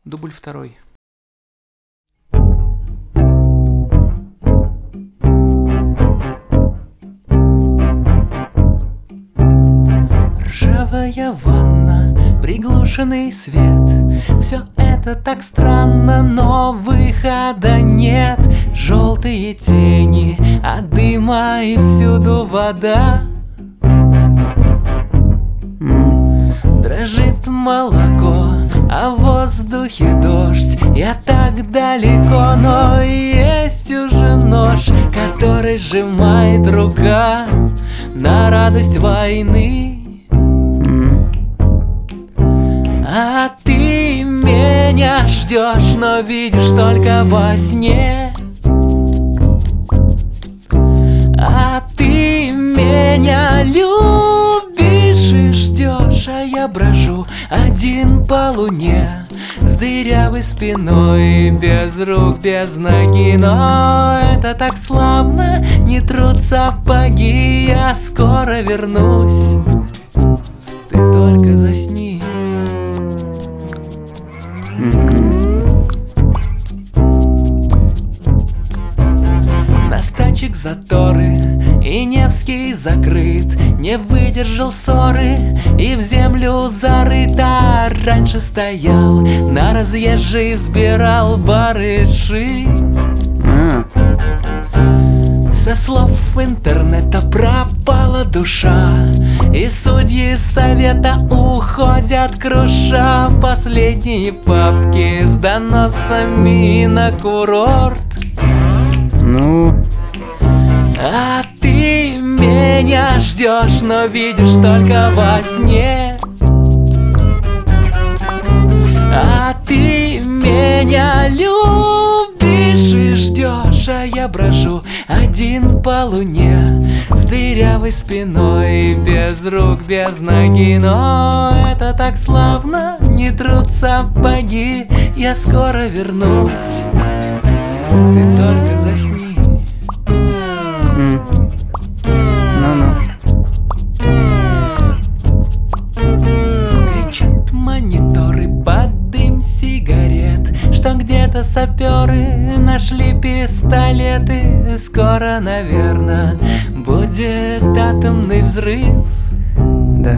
Дубль второй. Ржавая ванна, приглушенный свет. Все это так странно, но выхода нет. Желтые тени от дыма и всюду вода. Дрожит молоко, а в воздухе дождь. Я так далеко, но есть уже нож, который сжимает рука на радость войны. А ты меня ждешь, но видишь только во сне. А ты меня любишь и ждешь, а я брожу один по луне, с дырявой спиной, без рук, без ноги. Но это так славно, не трут сапоги. Я скоро вернусь, ты только засни. Настачек заторы, и Невский закрыт. Не выдержал ссоры и в землю зарыт. А раньше стоял на разъезже, избирал барыши. Со слов интернета пропала душа, и судьи совета уходят, круша последние папки с доносами на курорт. А ты меня ждешь, но видишь только во сне. А ты меня любишь и ждешь, а я брожу один по луне, с дырявой спиной, без рук, без ноги. Но это так славно, не трут сапоги. Я скоро вернусь, ты только засни. Кричат мониторы под дым сигарет, что где-то саперы нашли пистолеты. Скоро, наверное, будет атомный взрыв. Да.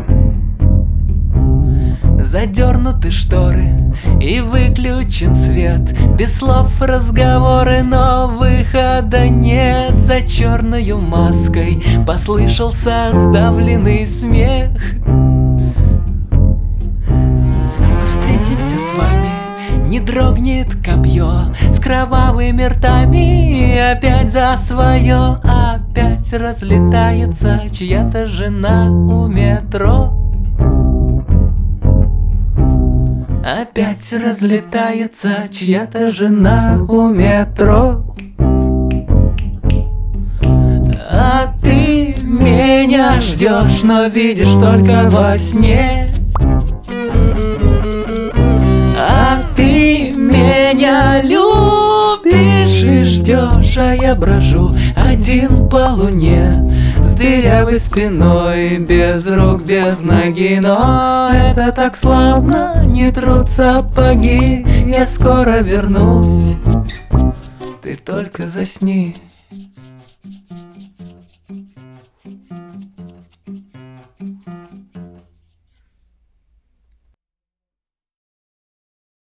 Задернуты шторы и выключен свет. Без слов разговоры, но выхода нет. За черною маской послышался сдавленный смех. Мы встретимся с вами, не дрогнет копье, с кровавыми ртами. Опять за свое, опять разлетается чья-то жена у метро. Опять разлетается чья-то жена у метро. А ты меня ждешь, но видишь только во сне. А ты меня любишь и ждешь, а я брожу один по луне, с дырявой спиной, без рук, без ноги. Но это так славно, не трут сапоги. Я скоро вернусь, ты только засни.